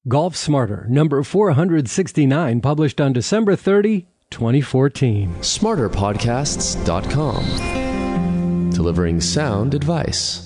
Golf Smarter, number 469, published on December 30, 2014. SmarterPodcasts.com. Delivering sound advice.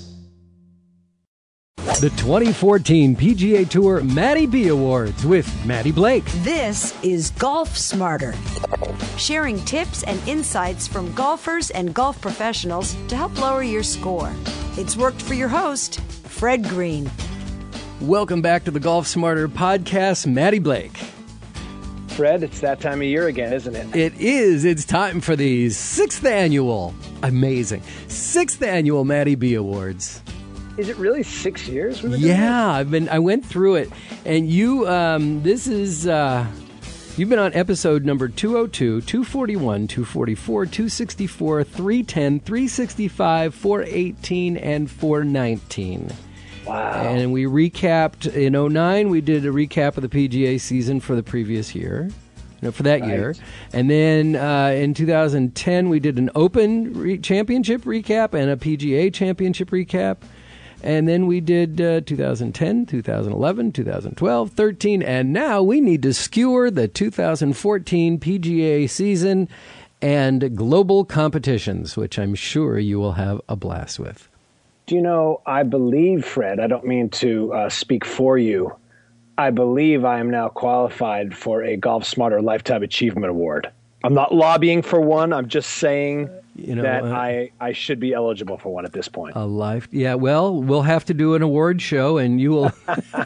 The 2014 PGA Tour Matty B Awards with Matty Blake. This is Golf Smarter, sharing tips and insights from golfers and golf professionals to help lower your score. It's worked for your host, Fred Green. Welcome back to the Golf Smarter podcast, Matty Blake. Fred, it's that time of year again, isn't it? It is. It's time for the 6th annual, amazing, 6th annual Matty B Awards. Is it really 6 years? Yeah, I went through it, and you. This is you've been on episode number 202, 241, 244, 264, 310, 365, 418, and 419. Wow! And we recapped in 2009. We did a recap of the PGA season for the previous year. For that year. And then in 2010, we did an Open Championship recap and a PGA Championship recap. And then we did 2010, 2011, 2012, 13, and now we need to skewer the 2014 PGA season and global competitions, which I'm sure you will have a blast with. Do you know, I believe, Fred, I don't mean to speak for you, I believe I am now qualified for a Golf Smarter Lifetime Achievement Award. I'm not lobbying for one. I'm just saying that I should be eligible for one at this point. Yeah, well, we'll have to do an award show, and you will...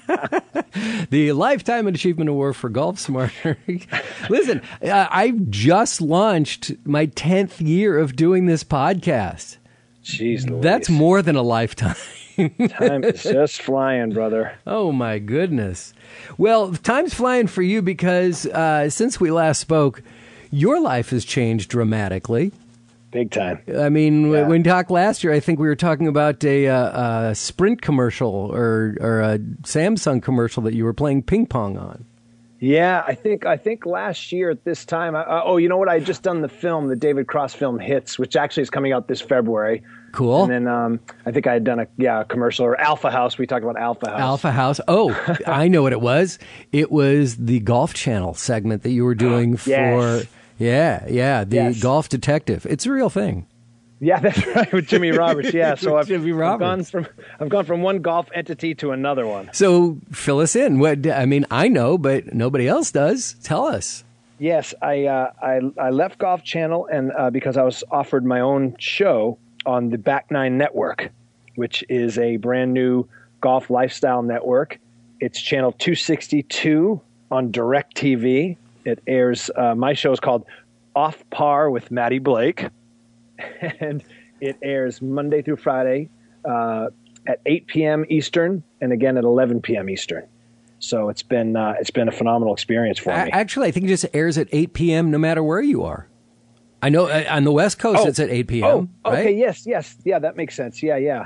The Lifetime Achievement Award for Golf Smarter. Listen, I've just launched my 10th year of doing this podcast. Jeez Louise. That's more than a lifetime. Time is just flying, brother. Oh, my goodness. Well, time's flying for you because since we last spoke, your life has changed dramatically. Big time. I mean, when we talked last year, I think we were talking about a Sprint commercial or a Samsung commercial that you were playing ping pong on. Yeah, I think last year at this time. You know what? I had just done the film, the David Cross film Hits, which actually is coming out this February. Cool. And then I think I had done a commercial, or Alpha House. We talked about Alpha House. Alpha House. Oh, I know what it was. It was the Golf Channel segment that you were doing for. Yes. The Golf Detective. It's a real thing. Yeah, that's right, with Jimmy Roberts. Yeah, so I've gone from one golf entity to another one. So fill us in. I know, but nobody else does. Tell us. Yes, I left Golf Channel and because I was offered my own show on the Back Nine Network, which is a brand new golf lifestyle network. It's channel 262 on DirecTV. It airs. My show is called Off Par with Matty Blake. And it airs Monday through Friday at 8 p.m. Eastern and again at 11 p.m. Eastern. So it's been a phenomenal experience for me. Actually, I think it just airs at 8 p.m. no matter where you are. I know on the West Coast it's at 8 p.m. Okay, right? yes. Yeah, that makes sense. Yeah.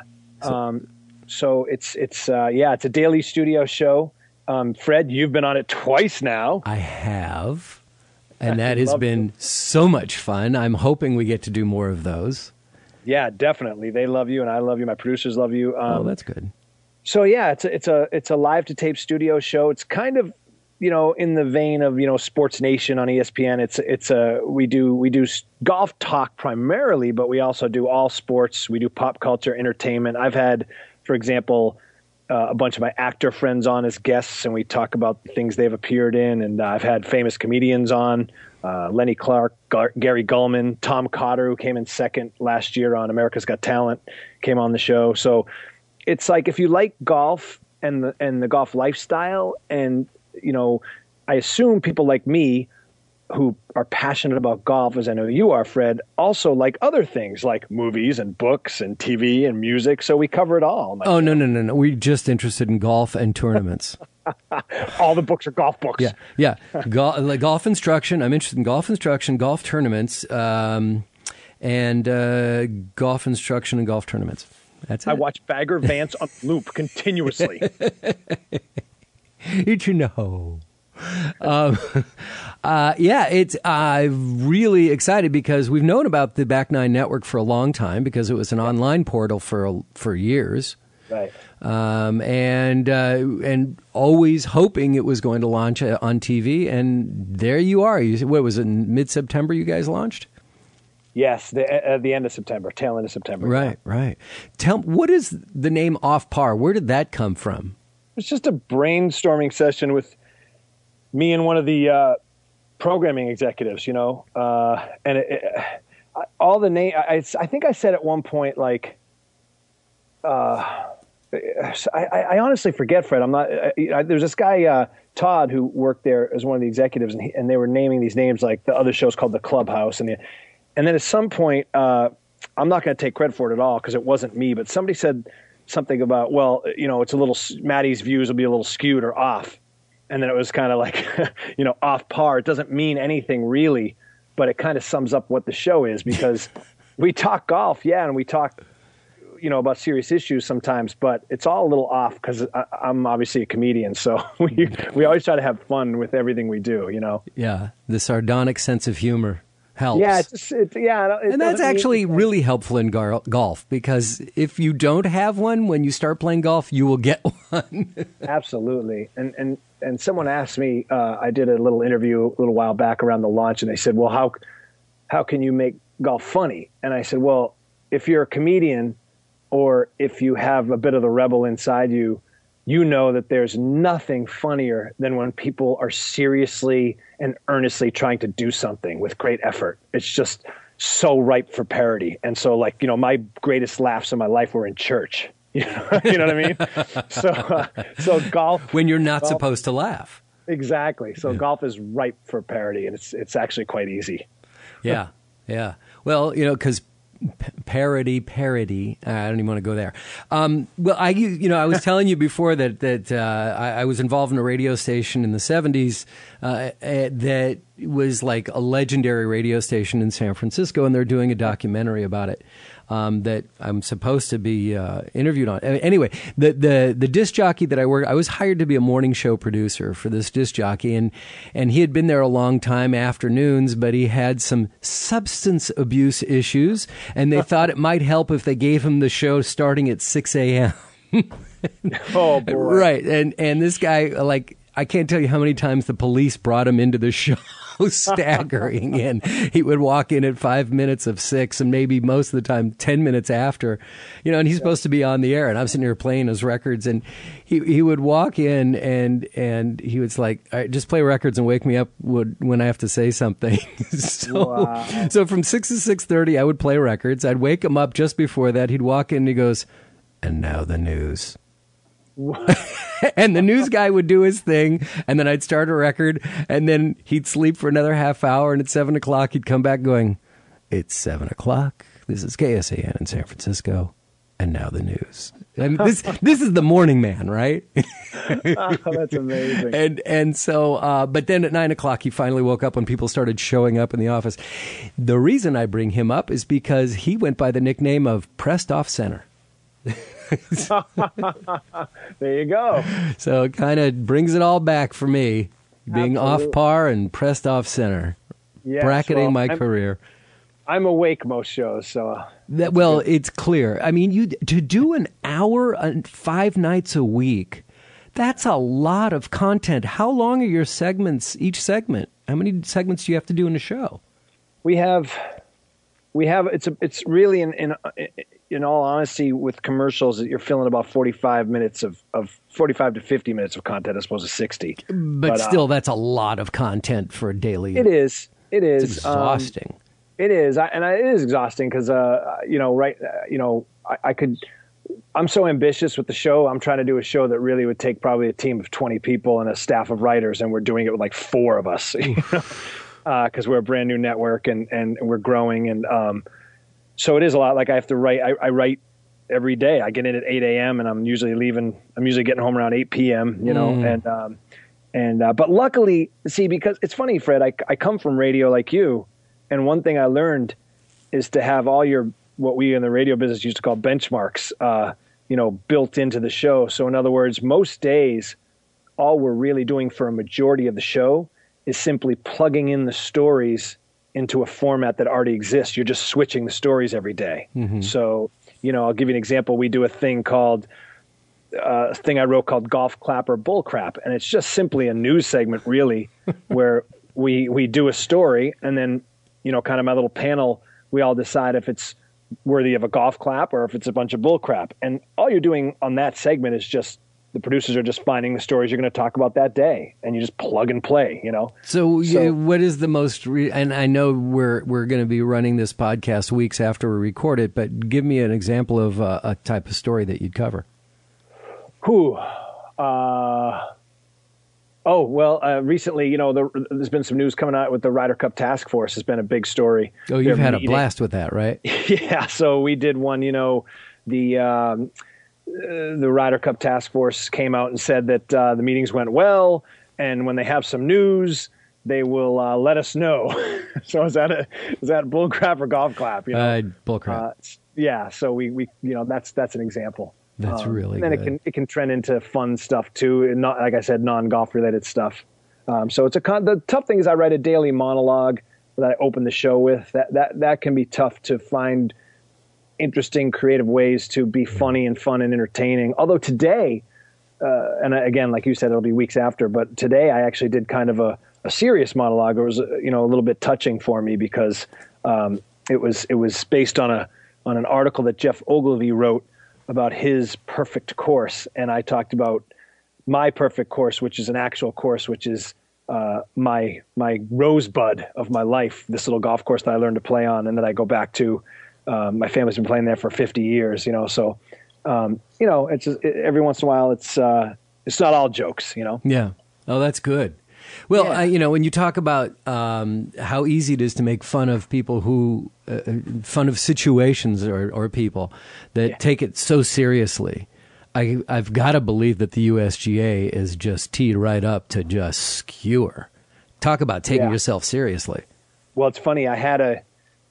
So it's a daily studio show. Fred, you've been on it twice now. I have. And that has been so much fun. I'm hoping we get to do more of those. Yeah, definitely. They love you, and I love you. My producers love you. That's good. So yeah, it's a live to tape studio show. It's kind of in the vein of Sports Nation on ESPN. We do golf talk primarily, but we also do all sports. We do pop culture, entertainment. I've had, for example, a bunch of my actor friends on as guests, and we talk about the things they've appeared in. And I've had famous comedians on, Lenny Clark, Gary Gulman, Tom Cotter, who came in second last year on America's Got Talent, came on the show. So it's like, if you like golf and the golf lifestyle, and I assume people like me who are passionate about golf, as I know you are, Fred, also like other things like movies and books and TV and music. So we cover it all. Oh, no. We're just interested in golf and tournaments. All the books are golf books. Yeah. Golf instruction. I'm interested in golf instruction, golf tournaments, and golf instruction and golf tournaments. That's it. I watch Bagger Vance on loop continuously. Did you know? It's really excited because we've known about the Back Nine Network for a long time because it was an online portal for years. Right. And always hoping it was going to launch on TV. And there you are. What was it, in mid-September you guys launched? Yes, at the end of September, tail end of September. Right, right. What is the name Off Par? Where did that come from? It's just a brainstorming session with me and one of the programming executives, and all the name. I think I said at one point, like, I honestly forget, Fred. I'm not. There's this guy Todd who worked there as one of the executives, and they were naming these names like the other show's called The Clubhouse, and then at some point, I'm not going to take credit for it at all because it wasn't me, but somebody said something about, well, it's a little, Maddie's views will be a little skewed or off. And then it was kind of like, off par. It doesn't mean anything really, but it kind of sums up what the show is, because we talk golf, and we talk, about serious issues sometimes, but it's all a little off because I'm obviously a comedian. So we always try to have fun with everything we do, Yeah, the sardonic sense of humor helps. Yeah, and that's actually really helpful in golf, because if you don't have one, when you start playing golf, you will get one. Absolutely. And someone asked me, I did a little interview a little while back around the launch, and they said, well, how can you make golf funny? And I said, well, if you're a comedian or if you have a bit of the rebel inside you, you know that there's nothing funnier than when people are seriously and earnestly trying to do something with great effort. It's just so ripe for parody. And so, like, my greatest laughs in my life were in church. You know what I mean? So golf. When you're not supposed to laugh. Exactly. So golf is ripe for parody, and it's actually quite easy. Yeah. Well, because parody. I don't even want to go there. Well, I was telling you before that I was involved in a radio station in the 70s that was like a legendary radio station in San Francisco, and they're doing a documentary about it that I'm supposed to be interviewed on. Anyway, the disc jockey that I was hired to be a morning show producer for this disc jockey, and he had been there a long time, afternoons, but he had some substance abuse issues, and they thought it might help if they gave him the show starting at 6 a.m. Oh, boy. Right. And this guy, like, I can't tell you how many times the police brought him into the show, staggering in. He would walk in at 5 minutes of 6, and maybe most of the time 10 minutes after, and he's supposed to be on the air, and I'm sitting here playing his records, and he would walk in and he was like, all right, just play records and wake me up when I have to say something. So from 6 to 6:30, I would play records. I'd wake him up just before that. He'd walk in and he goes, and now the news. And the news guy would do his thing, and then I'd start a record, and then he'd sleep for another half hour, and at 7 o'clock he'd come back going, it's 7 o'clock. This is KSAN in San Francisco, and now the news. I mean, this is the morning man, right? Oh, that's amazing. And so, but then at 9 o'clock he finally woke up when people started showing up in the office. The reason I bring him up is because he went by the nickname of Pressed Off Center. There you go. So it kind of brings it all back for me, being Absolutely. off par and pressed off center, Yes, bracketing well, my career. I'm awake most shows, so It's clear. I mean, to do an hour 5 nights a week, that's a lot of content. How long are your segments? Each segment? How many segments do you have to do in a show? we have. It's really in all honesty, with commercials, you're filling about 45 minutes of 45 to 50 minutes of content as opposed to 60. But still, that's a lot of content for a daily. It is. It's exhausting. It is, it is exhausting because I'm so ambitious with the show. I'm trying to do a show that really would take probably a team of 20 people and a staff of writers, and we're doing it with like 4 of us, because we're a brand new network and we're growing, and so it is a lot. Like I have to write. I write every day. I get in at 8 a.m. and I'm usually getting home around 8 p.m. But luckily, see, because it's funny, Fred, I come from radio like you, and one thing I learned is to have all your, what we in the radio business used to call benchmarks, built into the show. So in other words, most days, all we're really doing for a majority of the show is simply plugging in the stories into a format that already exists. You're just switching the stories every day. Mm-hmm. So, I'll give you an example. We do a thing called thing I wrote called Golf Clap or Bull Crap. And it's just simply a news segment, really, where we do a story, and then, kind of my little panel, we all decide if it's worthy of a golf clap or if it's a bunch of bull crap. And all you're doing on that segment is just, the producers are just finding the stories you're going to talk about that day, and you just plug and play, So what is the most, and I know we're going to be running this podcast weeks after we record it, but give me an example of a type of story that you'd cover. Recently, there's been some news coming out with the Ryder Cup Task Force. Has been a big story. Oh, you've had a blast with that, right? Yeah. So we did one, the Ryder Cup Task Force came out and said that the meetings went well, and when they have some news, they will let us know. So is that bull crap or golf clap? Bull crap. Yeah. So we that's an example. That's really good. And it can trend into fun stuff too, and not, like I said, non-golf related stuff. So it's the tough thing is I write a daily monologue that I open the show with. That can be tough to find interesting, creative ways to be funny and fun and entertaining. Although today, and again, like you said, it'll be weeks after, but today I actually did kind of a serious monologue. It was a little bit touching for me because it was based on an article that Jeff Ogilvy wrote about his perfect course, and I talked about my perfect course, which is an actual course, which is my rosebud of my life, this little golf course that I learned to play on, and that I go back to. My family's been playing there for 50 years, so it's just, every once in a while it's not all jokes, Yeah. Oh, that's good. Well, yeah. When you talk about how easy it is to make fun of people who, fun of situations or people that take it so seriously, I've got to believe that the USGA is just teed right up to just skewer. Talk about taking yourself seriously. Well, it's funny. I had a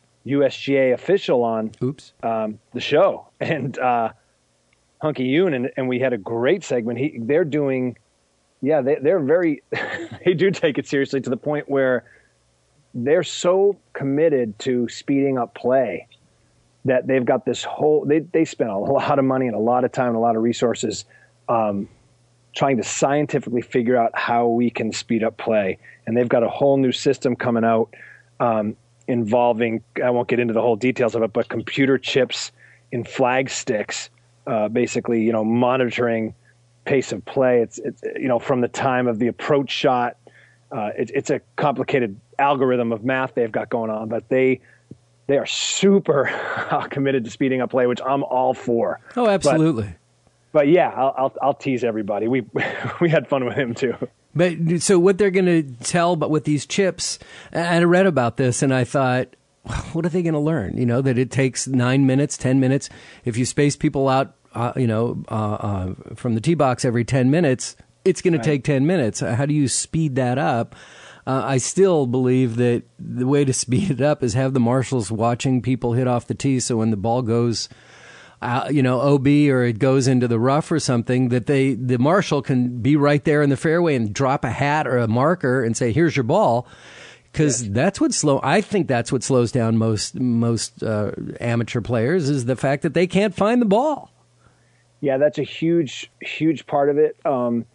USGA official on the show, and Hunky Yoon, and we had a great segment. They're doing... Yeah, they're very, they do take it seriously to the point where they're so committed to speeding up play that they've got this whole, they spend a lot of money and a lot of time and a lot of resources trying to scientifically figure out how we can speed up play. And they've got a whole new system coming out involving, I won't get into the whole details of it, but computer chips in flag sticks, basically, monitoring pace of play. It's from the time of the approach shot. It's a complicated algorithm of math they've got going on, but they are super committed to speeding up play, which I'm all for. Oh, absolutely. But yeah, I'll tease everybody. We had fun with him too. But so what they're going to tell, but with these chips, and I read about this and I thought, what are they going to learn? That it takes 9 minutes, 10 minutes. If you space people out, from the tee box every 10 minutes, it's going to take 10 minutes. How do you speed that up? I still believe that the way to speed it up is have the marshals watching people hit off the tee. So when the ball goes, OB or it goes into the rough or something, that the marshal can be right there in the fairway and drop a hat or a marker and say, "Here's your ball." Because I think that's what slows down most amateur players is the fact that they can't find the ball. Yeah, that's a huge, huge part of it. And,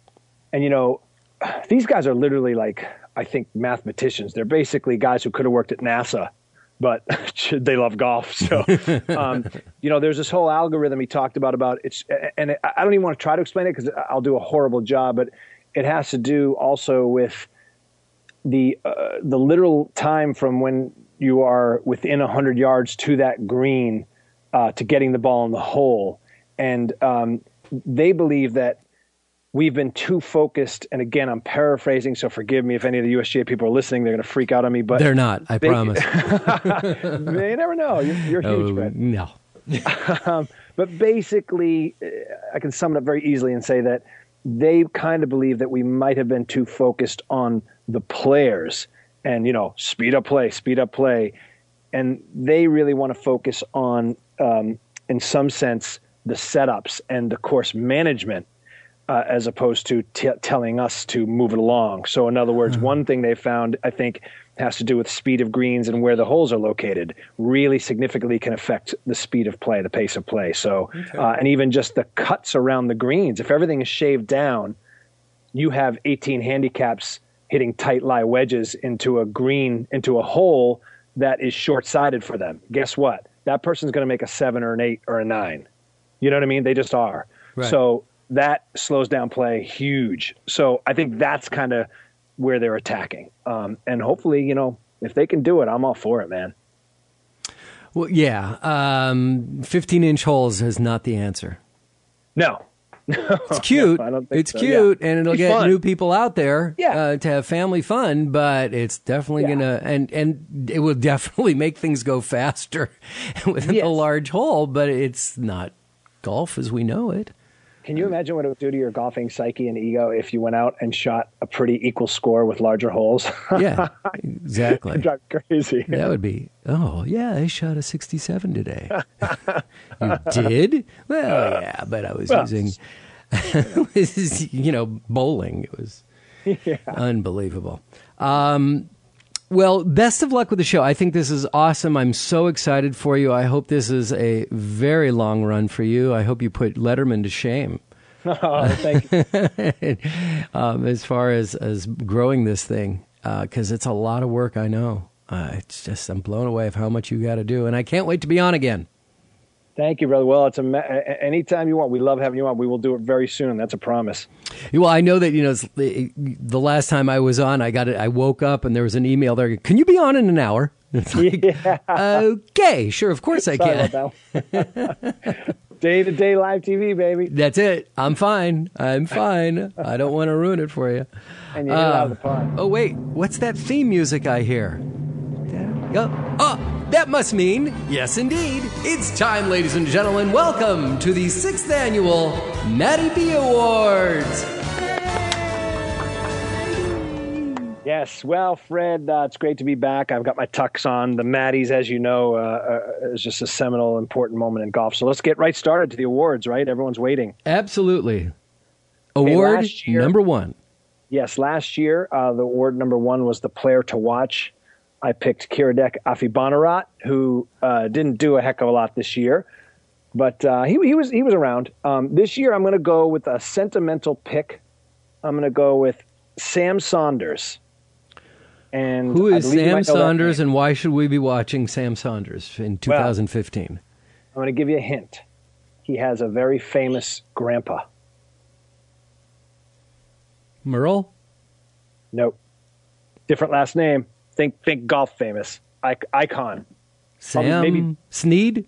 these guys are literally like, I think, mathematicians. They're basically guys who could have worked at NASA, but they love golf. So, there's this whole algorithm he talked about it's, and I don't even want to try to explain it because I'll do a horrible job, but it has to do also with the literal time from when you are within 100 yards to that green to getting the ball in the hole. And they believe that we've been too focused. And again, I'm paraphrasing, so forgive me if any of the USGA people are listening. They're going to freak out on me. But they're not, I promise. You never know. You're huge, Fred. No. But basically, I can sum it up very easily and say that they kind of believe that we might have been too focused on the players and, speed up play. And they really want to focus on, in some sense, the setups and the course management. as opposed to telling us to move it along. So in other words, one thing they found, I think, has to do with speed of greens and where the holes are located, really significantly can affect the speed of play, the pace of play. So, and even just the cuts around the greens. If everything is shaved down, you have 18 handicaps hitting tight lie wedges into a hole that is short-sided for them. Guess what? That person's going to make a 7 or an 8 or a 9. You know what I mean? They just are. Right. So that slows down play huge. So I think that's kind of where they're attacking. And hopefully, if they can do it, I'm all for it, man. Well, yeah. 15-inch holes is not the answer. No. It's cute. No, I don't think it's cute, and it'll get fun. new people out there Yeah. to have family fun, but it's definitely going to, and it will definitely make things go faster with a large hole, but it's not golf as we know it. Can you imagine what it would do to your golfing psyche and ego if you went out and shot a pretty equal score with larger holes? Yeah, exactly. It'd drive me crazy. That would be, I shot a 67 today. You did? Well, yeah, but I was using, bowling. It was unbelievable. Well, best of luck with the show. I think this is awesome. I'm so excited for you. I hope this is a very long run for you. I hope you put Letterman to shame. Oh, thank you. As far as growing this thing, because it's a lot of work, I know. It's just, I'm blown away of how much you got to do, and I can't wait to be on again. Thank you, brother. Well, it's anytime you want. We love having you on. We will do it very soon. That's a promise. Well, I know that, the last time I was on, I woke up and there was an email there. Can you be on in an hour? It's like, okay, sure. Of course I can. Sorry about that. Day-to-day live TV, baby. That's it. I'm fine. I don't want to ruin it for you. And you hit it out of the park. Oh, wait. What's that theme music I hear? That must mean, yes, indeed. It's time, ladies and gentlemen. Welcome to the 6th annual Matty B Awards. Yes. Well, Fred, it's great to be back. I've got my tux on. The Matties, as you know, is just a seminal, important moment in golf. So let's get right started to the awards, right? Everyone's waiting. Absolutely. Award number 1. Yes, last year, the award number 1 was the player to watch. I picked Kiradech Afibanarat, who didn't do a heck of a lot this year, but he was around. This year, I'm going to go with a sentimental pick. I'm going to go with Sam Saunders. And who is Sam Saunders, and why should we be watching Sam Saunders in 2015? Well, I'm going to give you a hint. He has a very famous grandpa. Merle? Nope. Different last name. Think golf famous. Icon. Sam maybe Snead?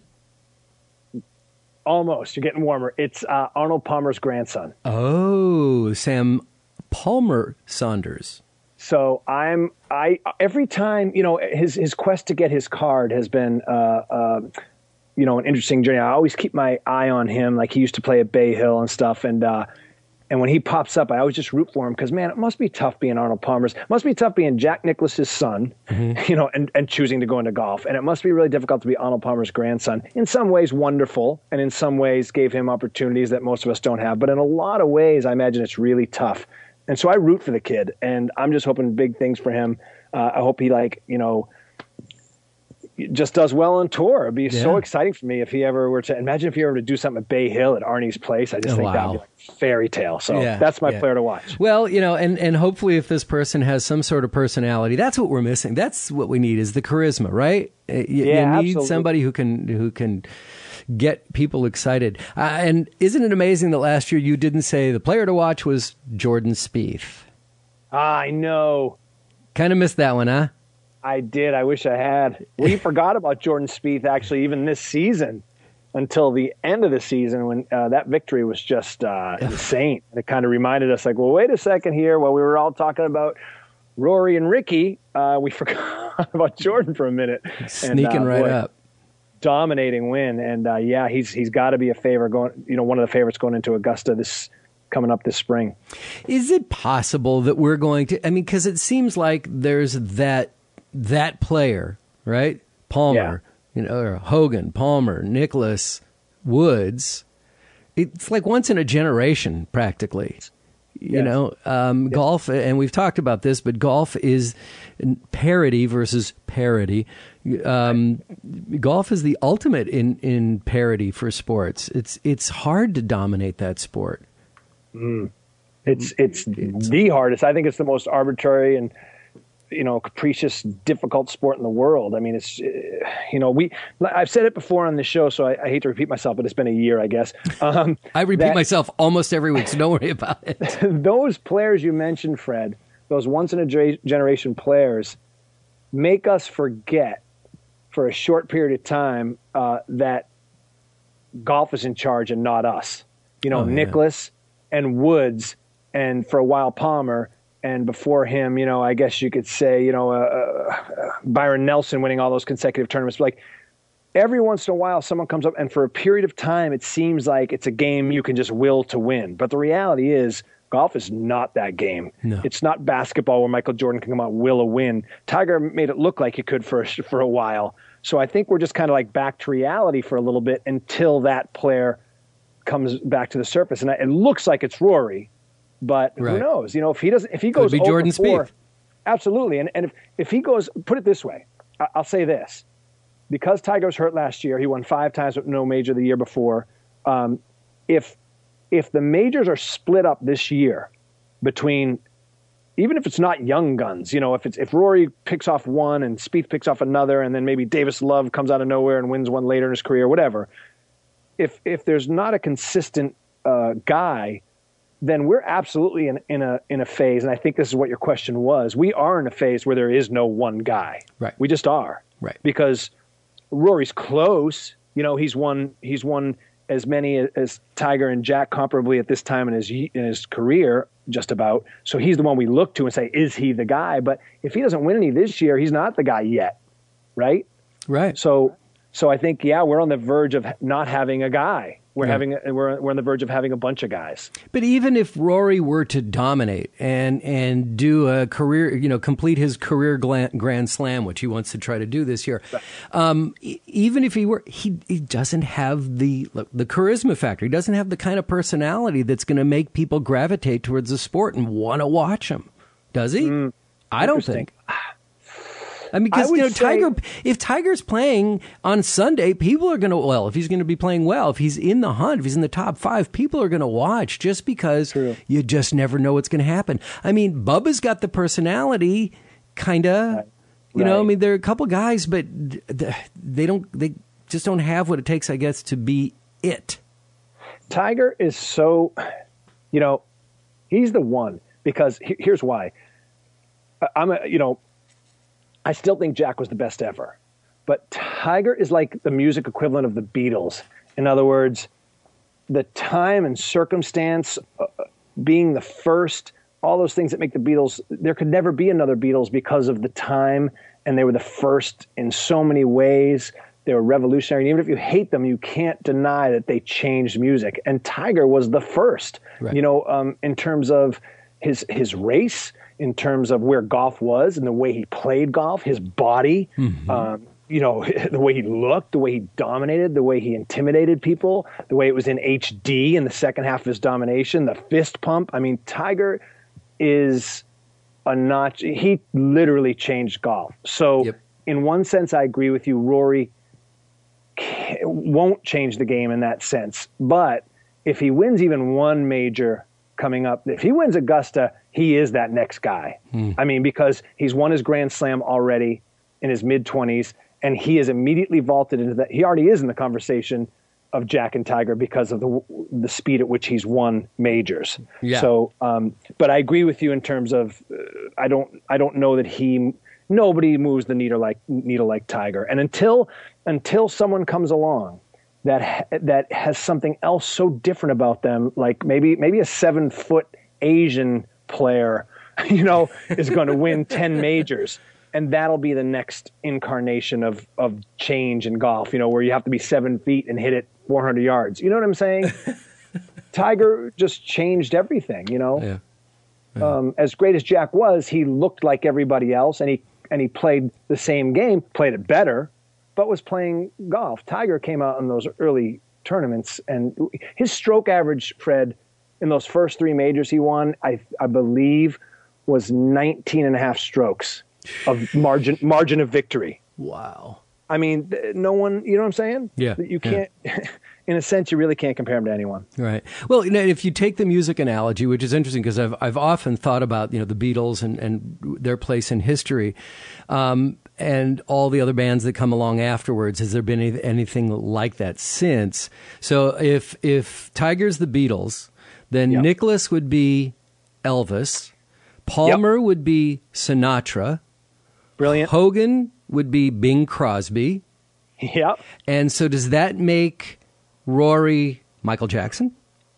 Almost. You're getting warmer. It's Arnold Palmer's grandson. Oh, Sam Palmer Saunders. So every time, his quest to get his card has been, an interesting journey. I always keep my eye on him. Like he used to play at Bay Hill and stuff. And when he pops up, I always just root for him because, man, it must be tough being Arnold Palmer's. It must be tough being Jack Nicklaus's son, and choosing to go into golf. And it must be really difficult to be Arnold Palmer's grandson. In some ways, wonderful, and in some ways gave him opportunities that most of us don't have. But in a lot of ways, I imagine it's really tough. And so I root for the kid, and I'm just hoping big things for him. I hope he, just does well on tour. It'd be so exciting for me if he ever were to imagine if he ever to do something at Bay Hill at Arnie's place. I just think that would be like fairy tale. So that's my player to watch. Well, and hopefully if this person has some sort of personality, that's what we're missing. That's what we need is the charisma, right? You need absolutely. somebody who can get people excited. And isn't it amazing that last year you didn't say the player to watch was Jordan Spieth? I know. Kind of missed that one, huh? I did. I wish I had. We forgot about Jordan Spieth actually even this season until the end of the season when that victory was just insane. And it kind of reminded us like, well, wait a second here. While we were all talking about Rory and Ricky, we forgot about Jordan for a minute. Sneaking right up. Dominating win. And he's got to be a favorite going, one of the favorites going into Augusta coming up this spring. Is it possible that we're going to, because it seems like there's that player, right? Palmer, or Hogan, Palmer, Nicklaus, Woods, It's like once in a generation, practically. You know, golf, and we've talked about this, but golf is parity versus parity. Golf is the ultimate in parity for sports. It's hard to dominate that sport. It's the hardest. I think it's the most arbitrary and capricious, difficult sport in the world. I mean, it's I've said it before on the show, so I hate to repeat myself, but it's been a year, I guess. I repeat myself almost every week, so don't worry about it. Those players you mentioned, Fred, those once in a generation players, make us forget for a short period of time that golf is in charge and not us. Nicklaus and Woods, and for a while Palmer. And before him, I guess you could say, Byron Nelson winning all those consecutive tournaments. Like every once in a while, someone comes up, and for a period of time, it seems like it's a game you can just will to win. But the reality is, golf is not that game. No. It's not basketball where Michael Jordan can come out and will a win. Tiger made it look like he could for a while. So I think we're just kind of like back to reality for a little bit until that player comes back to the surface. And it looks like it's Rory. But who knows? if he goes, could be Jordan Spieth. Absolutely. And if he goes, put it this way, I'll say this: because Tiger was hurt last year, he won 5 times with no major the year before. If the majors are split up this year between, even if it's not young guns, if Rory picks off one and Spieth picks off another, and then maybe Davis Love comes out of nowhere and wins one later in his career, whatever. If there's not a consistent guy, then we're absolutely in a phase, and I think this is what your question was. We are in a phase where there is no one guy. Right. We just are. Right. Because Rory's close. He's won as many as Tiger and Jack comparably at this time in his career, just about. So he's the one we look to and say, is he the guy? But if he doesn't win any this year, he's not the guy yet. Right? Right. So I think, we're on the verge of not having a guy. We're on the verge of having a bunch of guys. But even if Rory were to dominate and do a career, complete his career Grand Slam, which he wants to try to do this year, even if he doesn't have the charisma factor. He doesn't have the kind of personality that's going to make people gravitate towards the sport and want to watch him. Does he? I don't think. I mean, because if Tiger's playing on Sunday, people are going to, if he's going to be playing well, if he's in the hunt, if he's in the top 5, people are going to watch just because you just never know what's going to happen. I mean, Bubba's got the personality, kind of. You know, I mean, there are a couple guys, but they just don't have what it takes, I guess, to be it. Tiger is so, he's the one, because here's why. I still think Jack was the best ever, but Tiger is like the music equivalent of the Beatles. In other words, the time and circumstance, being the first, all those things that make the Beatles, there could never be another Beatles because of the time, and they were the first in so many ways. They were revolutionary. And even if you hate them, you can't deny that they changed music. And Tiger was the first, in terms of his race, in terms of where golf was and the way he played golf, his body, the way he looked, the way he dominated, the way he intimidated people, the way it was in HD in the second half of his domination, the fist pump. I mean, Tiger is a notch. He literally changed golf. So in one sense, I agree with you. Rory won't change the game in that sense. But if he wins even one major coming up, if he wins Augusta, he is that next guy. I mean, because he's won his Grand Slam already in his mid-20s, and he is immediately vaulted into that. He already is in the conversation of Jack and Tiger because of the speed at which he's won majors. Yeah. So, but I agree with you in terms of I don't know that nobody moves the needle like Tiger, and until someone comes along that has something else so different about them, like maybe a 7-foot Asian player, is going to win 10 majors. And that'll be the next incarnation of change in golf, where you have to be 7 feet and hit it 400 yards. You know what I'm saying? Tiger just changed everything, Yeah. As great as Jack was, he looked like everybody else, and he played the same game, played it better, but was playing golf. Tiger came out in those early tournaments. And his stroke average, Fred, in those first 3 majors he won, I believe, was 19 and a half strokes of margin of victory. Wow. I mean, no one, you know what I'm saying? Yeah. You can't, in a sense, you really can't compare him to anyone. Right. Well, if you take the music analogy, which is interesting because I've often thought about, the Beatles and their place in history, and all the other bands that come along afterwards. Has there been anything like that since? So if Tiger's the Beatles, then Nicholas would be Elvis, Palmer would be Sinatra, brilliant. Hogan would be Bing Crosby. Yep. And so does that make Rory Michael Jackson?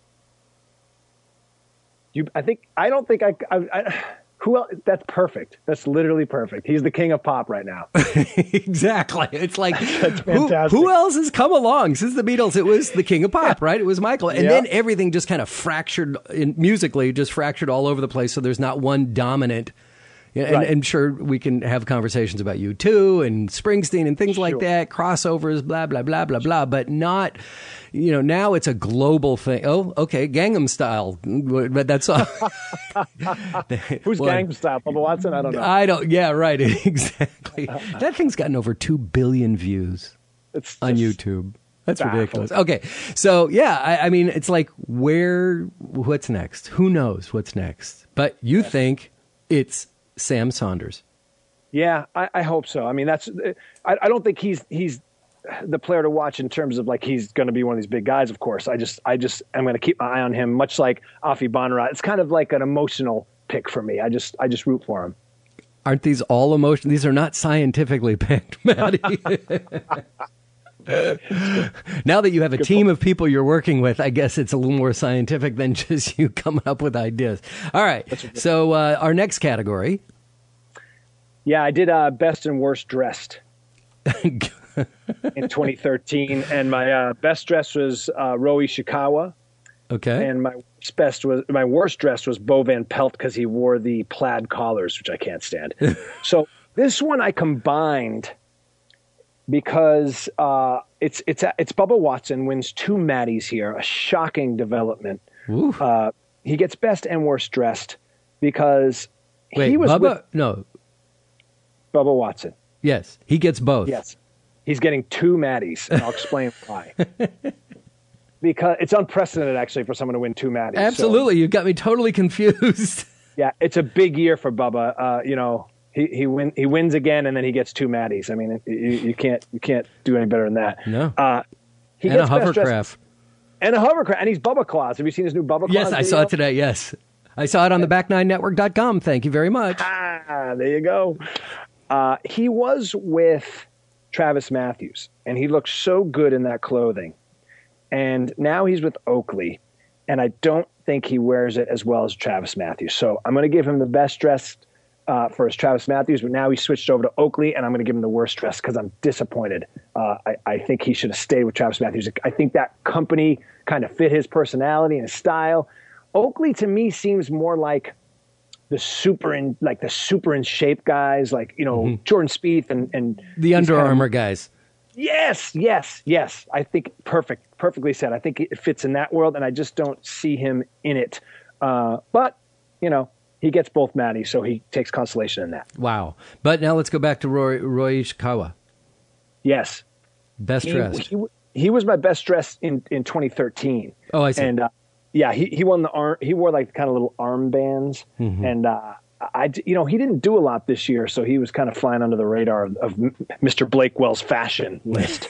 I don't think who else? That's perfect. That's literally perfect. He's the king of pop right now. Exactly. It's like, That's fantastic. who else has come along since the Beatles? It was the king of pop, right? It was Michael. And then everything just kind of fractured musically, just fractured all over the place. So there's not one dominant. And I'm sure we can have conversations about U2 and Springsteen and things like that, crossovers, blah, blah, blah, blah, blah, but not, now it's a global thing. Oh, okay, Gangnam Style, but that's all. Who's Gangnam Style? Bubba Watson? I don't know. Yeah, right, exactly. That thing's gotten over 2 billion views on YouTube. That's ridiculous. Okay, so I mean, it's like, what's next? Who knows what's next? But you think it's Sam Saunders. Yeah, I hope so. I mean, I don't think he's the player to watch in terms of like he's going to be one of these big guys. Of course, I just I'm going to keep my eye on him. Much like Afi Banharat, it's kind of like an emotional pick for me. I just root for him. Aren't these all emotion? These are not scientifically picked, Matty. Now that you have a team of people you're working with, I guess it's a little more scientific than just you coming up with ideas. All right. So our next category. Yeah, I did best and worst dressed in 2013, and my best dressed was Roi Ishikawa. Okay. And my worst dressed was Bo Van Pelt because he wore the plaid collars, which I can't stand. So this one I combined because it's Bubba Watson wins 2 Maddies here, a shocking development. He gets best and worst dressed because he was no, Bubba Watson. Yes, he gets both. Yes, he's getting 2 Maddies, and I'll explain why. Because it's unprecedented, actually, for someone to win 2 Maddies. Absolutely, you've got me totally confused. Yeah, it's a big year for Bubba. He wins again, and then he gets 2 Maddies. I mean, you can't do any better than that. No. He and gets a hovercraft. And a hovercraft, and he's Bubba Claus. Have you seen his new Bubba Claus? Yes, I saw it today. Yes, I saw it on the back9network.com. Thank you very much. There you go. He was with Travis Matthews, and he looked so good in that clothing. And now he's with Oakley, and I don't think he wears it as well as Travis Matthews. So I'm going to give him the best dressed for his Travis Matthews, but now he switched over to Oakley, and I'm going to give him the worst dress because I'm disappointed. I think he should have stayed with Travis Matthews. I think that company kind of fit his personality and his style. Oakley to me seems more like the super in shape guys, like Jordan Spieth and the Under Armour guys. Yes. I think perfectly said. I think it fits in that world, and I just don't see him in it. But he gets both Maddies, so he takes consolation in that. Wow. But now let's go back to Roi Ishikawa. Yes. Best dressed. He was my best dressed in 2013. Oh, I see. And he won the arm. He wore like kind of little armbands, and he didn't do a lot this year, so he was kind of flying under the radar of Mr. Blakewell's fashion list.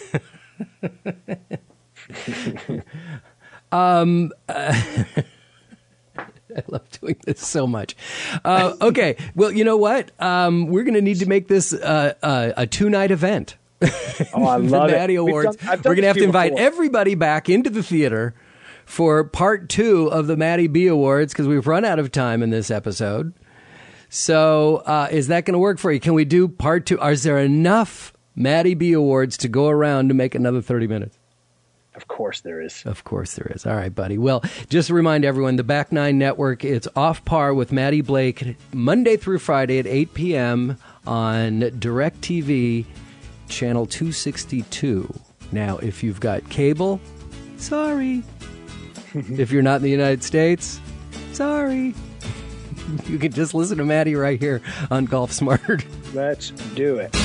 I love doing this so much. Okay, well, you know what? We're going to need to make this a 2-night event. Oh, I love the Maddie Awards. We're going to have to invite everybody back into the theater for part 2 of the Maddie B Awards because we've run out of time in this episode. So is that going to work for you? Can we do part 2? Is there enough Maddie B Awards to go around to make another 30 minutes? Of course there is. Of course there is. All right, buddy. Well, just to remind everyone, the Back Nine Network, it's Off Par with Maddie Blake, Monday through Friday at 8 p.m. on DirecTV, channel 262. Now, if you've got cable, sorry. If you're not in the United States, sorry. You can just listen to Maddie right here on Golf Smarter. Let's do it.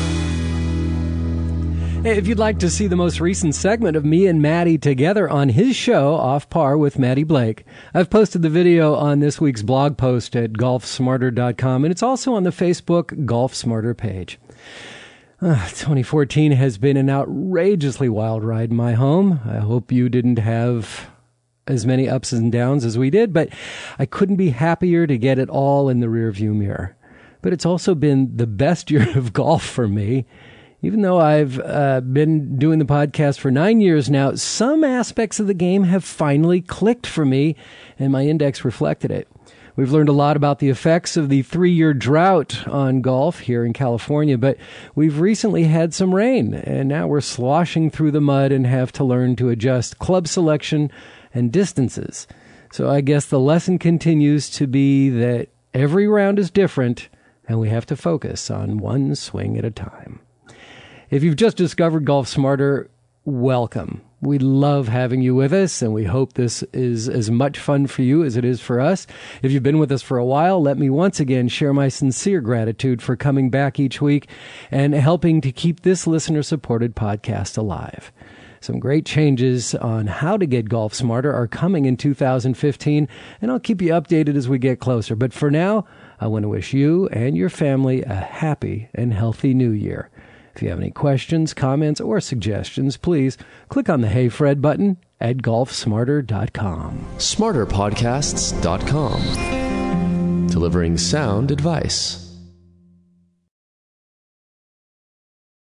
Hey, if you'd like to see the most recent segment of me and Maddie together on his show, Off Par with Maddie Blake, I've posted the video on this week's blog post at golfsmarter.com, and it's also on the Facebook Golf Smarter page. 2014 has been an outrageously wild ride in my home. I hope you didn't have as many ups and downs as we did, but I couldn't be happier to get it all in the rearview mirror. But it's also been the best year of golf for me. Even though I've been doing the podcast for 9 years now, some aspects of the game have finally clicked for me, and my index reflected it. We've learned a lot about the effects of the 3-year drought on golf here in California, but we've recently had some rain, and now we're sloshing through the mud and have to learn to adjust club selection and distances. So I guess the lesson continues to be that every round is different, and we have to focus on one swing at a time. If you've just discovered Golf Smarter, welcome. We love having you with us, and we hope this is as much fun for you as it is for us. If you've been with us for a while, let me once again share my sincere gratitude for coming back each week and helping to keep this listener-supported podcast alive. Some great changes on how to get Golf Smarter are coming in 2015, and I'll keep you updated as we get closer. But for now, I want to wish you and your family a happy and healthy new year. If you have any questions, comments, or suggestions, please click on the Hey Fred button at golfsmarter.com. SmarterPodcasts.com. Delivering sound advice.